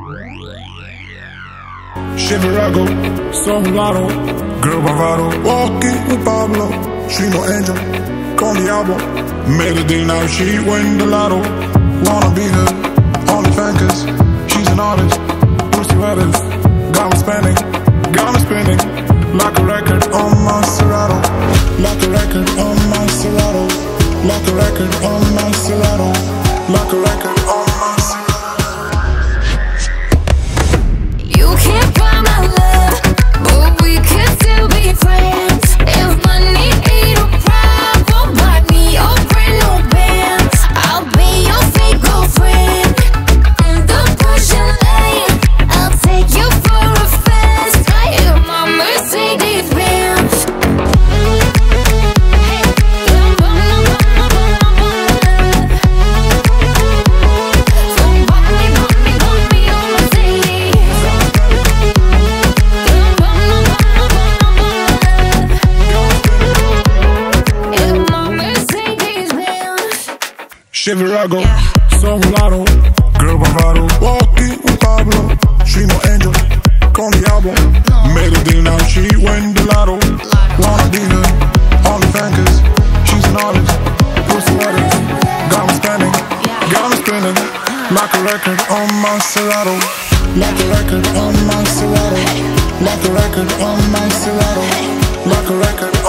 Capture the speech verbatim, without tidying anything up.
Chevirago, sou mulatto, girl bravado, walking with Pablo. She no angel, con diablo. Medellin, she win the lotto. Wanna be her only fan cause she's an artist. Pussy wetters, got me spinning, got me spinning. Like a record on my Serato, like a record on my Serato, like a record on my Serato, like a record on my Serato. You can't buy my love, but we can still be friends. If money ain't a problem, buy me a brand new band. I'll be your fake girlfriend in the pushing lane. I'll take you for a fast ride in my Mercedes Benz. Chevirago, sou mulatto, girl bravado, walking with Pablo. She no angel, con diablo. Medellin, now she win the lotto. Wanna be her only fan cause she's an artist. Pussy wetters, got me spinning, got me spinning. Like a record on my Serato, like a record on my Serato, like a record on my Serato, like a record